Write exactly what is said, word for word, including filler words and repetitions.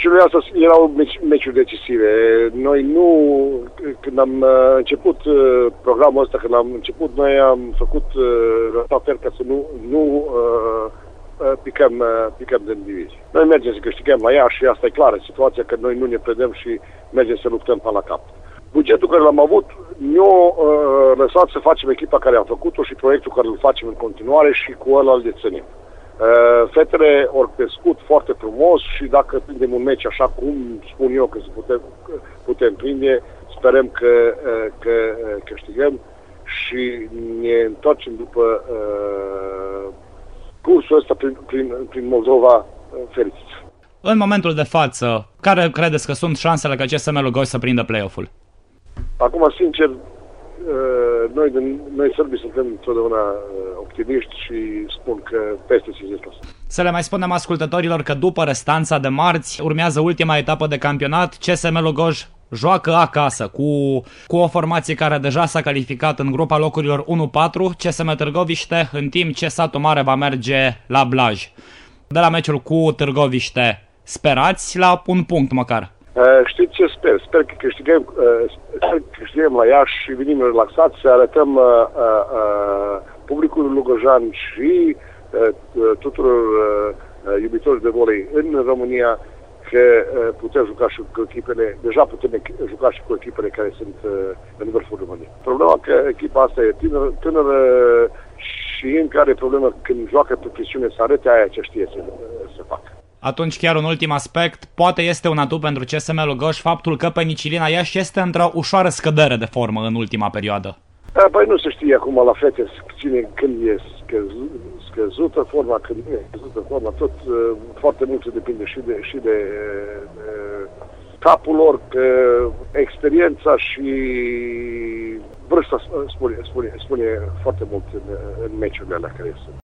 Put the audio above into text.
meciurile astea erau meci, meciuri decisive. Noi nu, când am început programul ăsta, când am început, noi am făcut uh, fel ca să nu, nu uh, picăm, uh, picăm din divizii. Noi mergem să câștigăm la ea și asta e clară situația, că noi nu ne predăm și mergem să luptăm până la cap. Bugetul care l-am avut ne-a uh, lăsat să facem echipa care am făcut-o și proiectul care îl facem în continuare și cu ăla îl deținem. Uh, fetele au crescut foarte frumos și dacă prindem un meci așa cum spun eu că se putem, putem prinde, sperăm că, uh, că uh, câștigăm și ne întoarcem după uh, cursul ăsta prin, prin, prin Moldova uh, fericiți. În momentul de față, care credeți că sunt șansele ca C S M Lugoj să prindă play-off-ul? Acum, sincer, noi, noi sârbii suntem întotdeauna optimiști și spun că peste cincizeci la sută. Să le mai spunem ascultătorilor că după restanța de marți urmează ultima etapă de campionat. C S M Lugoj joacă acasă cu, cu o formație care deja s-a calificat în grupa locurilor unu patru, C S M Târgoviște, în timp ce Satu Mare va merge la Blaj. De la meciul cu Târgoviște, sperați la un punct măcar? Uh, știți ce sper? Sper că câștigăm, uh, sper că câștigăm la Iași și venim relaxați să arătăm uh, uh, publicului lugojan și uh, tuturor uh, iubitorilor de volei în România că uh, putem juca și cu echipele, deja putem juca și cu echipele care sunt uh, în vârful României. Problema că echipa asta e tânără, tânără și încă are problemă când joacă pe presiune să arăte aia ce știe să, să facă. Atunci chiar un ultim aspect, poate este un atu pentru C S M Lugoj faptul că Penicilina Iași este într-o ușoară scădere de formă în ultima perioadă. Păi nu se știe acum la fete cine, când e scăzut, scăzută forma, când nu e scăzută forma, tot uh, foarte mult se depinde și de, și de uh, capul lor, că experiența și vârsta spune, spune, spune foarte mult în, în meciurile alea care sunt.